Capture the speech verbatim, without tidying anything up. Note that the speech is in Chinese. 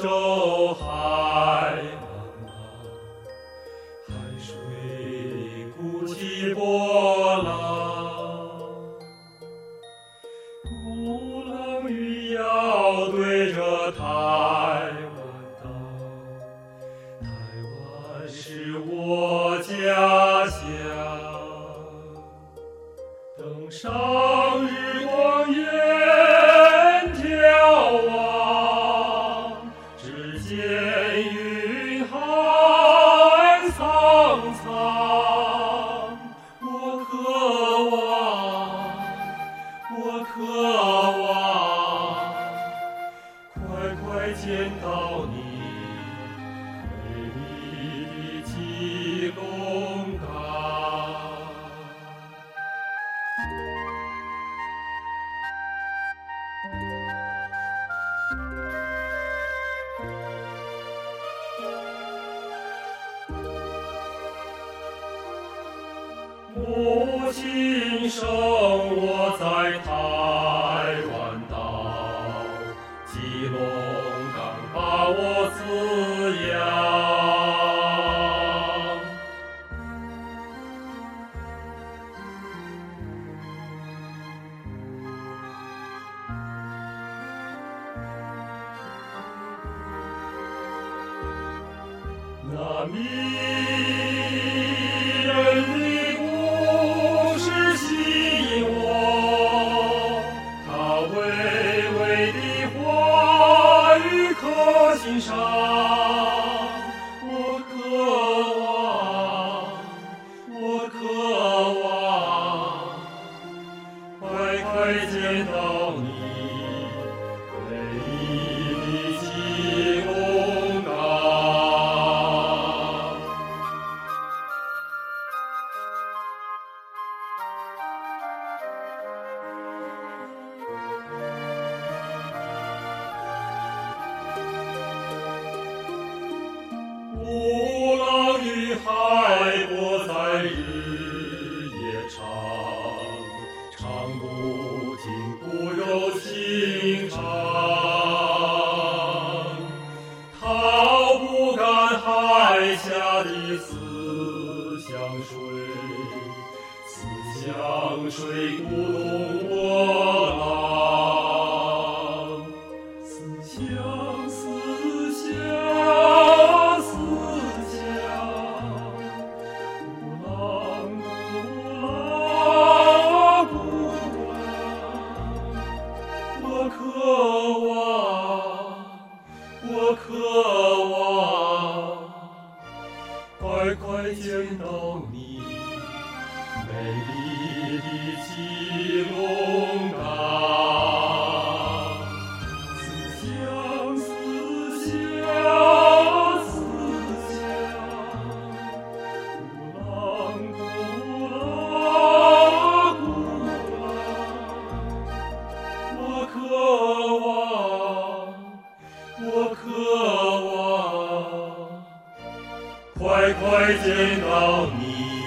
洲海茫茫，海水鼓起波浪，鼓浪屿要对着台湾岛，台湾是我家乡。登上日光烟眺望，只见云海苍苍。我渴望，我渴望，快快见到你美丽的基隆港。母亲生我在台湾岛，基隆港把我滋养。那迷人的故事吸引我，它娓娓的话语可欣赏。我渴望，我渴望，快快见到你美丽的基隆港。鼓浪屿海波在日夜长，唱不尽不由情长。逃不干海下的思乡水，思乡水鼓动波浪。思乡，思乡，思乡，鼓浪，鼓浪，鼓浪。我渴望，我渴望，快快见到你美丽的基隆港。思乡，思乡，思乡，鼓浪，鼓浪，鼓浪。我渴望，我渴望，快快见到你